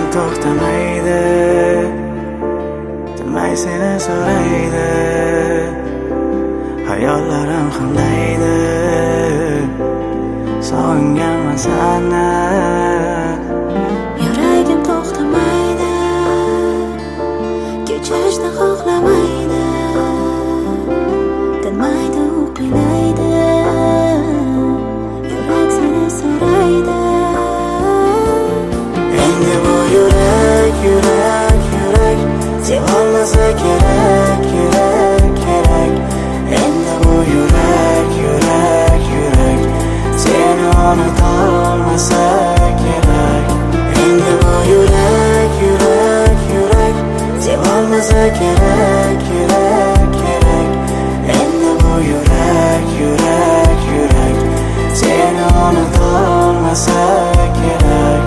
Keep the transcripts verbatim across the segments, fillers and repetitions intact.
to'xtamaydi, tinmay seni so'raydi, hayollarim hamdaydi, sog'inganman seni. Yuragim to'xtamaydi, kechirishni xohlamaydi, tinmaydi u qiynaydi, yurak seni so'raydi. Endi bu yurak, yurak, yurak sevolmasa kerak, kerak, kerak. Endi bu yurak, yurak, yurak seni unutolmasa kerak. Endi bu yurak, yurak, yurak sevolmasa kerak, kerak, kerak. Endi bu yurak, yurak, yurak seni unutolmasa kerak.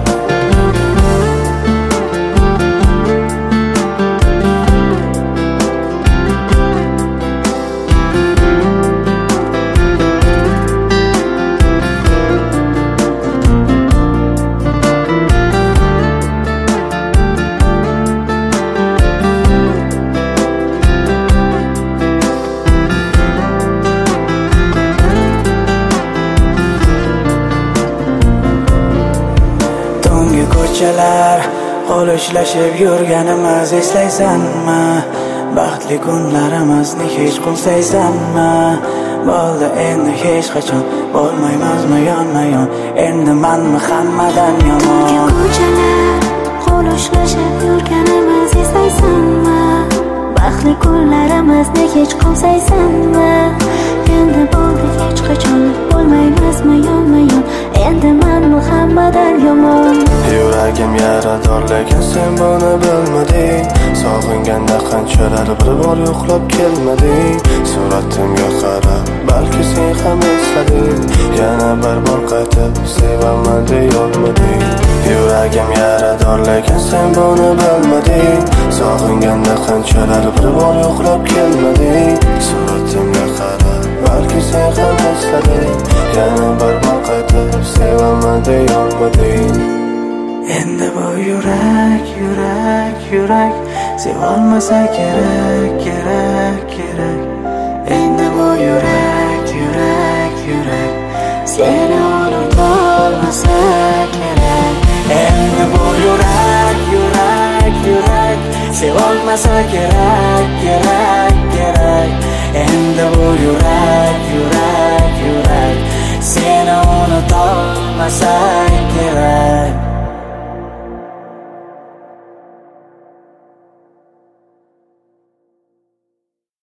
Ko'chalar qo'l ushlashib yurganimiz eslaysanmi? Baxtli kunlarimizni hech qo'msaysanmi? Bo'ldi endi hech qachon bo'lmaymizmi yonma-yon, endi manmi hammadan yomon? Ko'chalar qo'l ushlashib yurganimiz eslaysanmi? Baxtli kunlarimizni hech qo'msaysanmi? Endi bo'ldi hech qachon bo'lmaymizmi yonma-yon, endi manmi hammadan yomon? Yuragim yarador lekin sen buni bilmading. Sog'inganda qanchalar bir bor yo'qlab kelmading. Suratimga qarab balki sen ham eslading, yana bir bor qaytib sevaman deyolmading. Yuragim yarador lekin sen buni bilmading. Sog'inganda qanchalar bir bor yo'qlab kelmading. Suratimga qarab balki sen ham eslading, yana bir bor qaytib sevaman deyolmading. Endi bu yurak, yurak, yurak sevolmasa kerak, kerak, kerak. Endi bu yurak, yurak, yurak seni unutolmasa kerak. Endi bu yurak, yurak, yurak sevolmasa kerak, kerak, kerak. Endi bu yurak, yurak, yurak seni unutolmasa kerak.